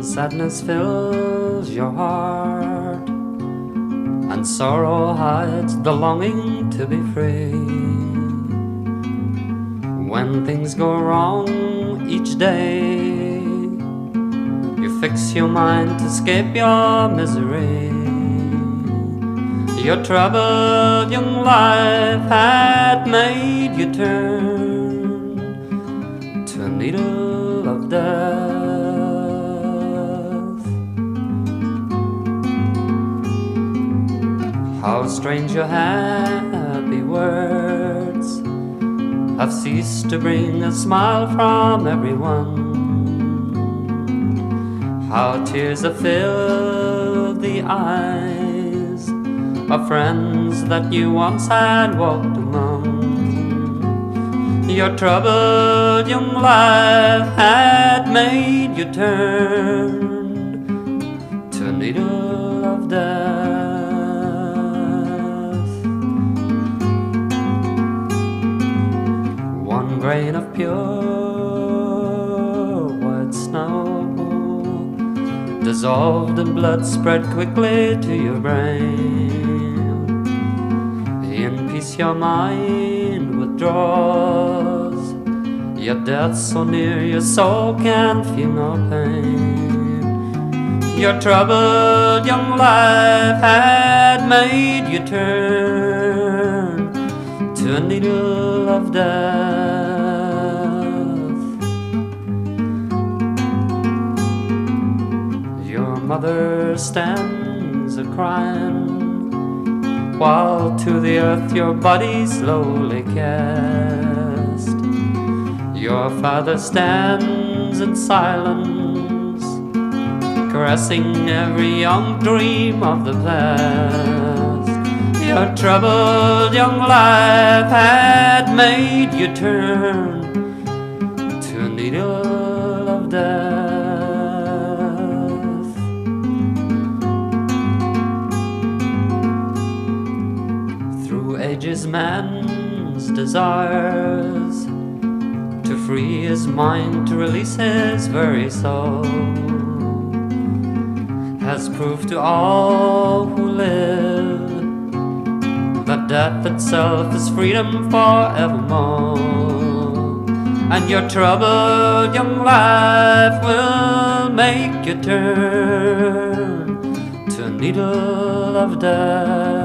Sadness fills your heart, and sorrow hides the longing to be free. When things go wrong each day, you fix your mind to escape your misery. Your troubled young life had made you turn to a needle of death. How strange your happy words have ceased to bring a smile from everyone. How tears have filled the eyes of friends that you once had walked among. Your troubled young life had made you turn to a needle of death. One grain of pure white snow dissolved in blood spread quickly to your brain. In peace your mind withdraws, yet death so near your soul can feel no pain. Your troubled young life had made you turn to a needle of death. Your mother stands a-crying, while to the earth your body slowly cast. Your father stands in silence, caressing every young dream of the past. Your troubled young life had made you turn to a needle of death. Through ages man's desires to free his mind, to release his very soul, has proved to all who live that death itself is freedom forevermore. And your troubled young life will make you turn to a needle of death.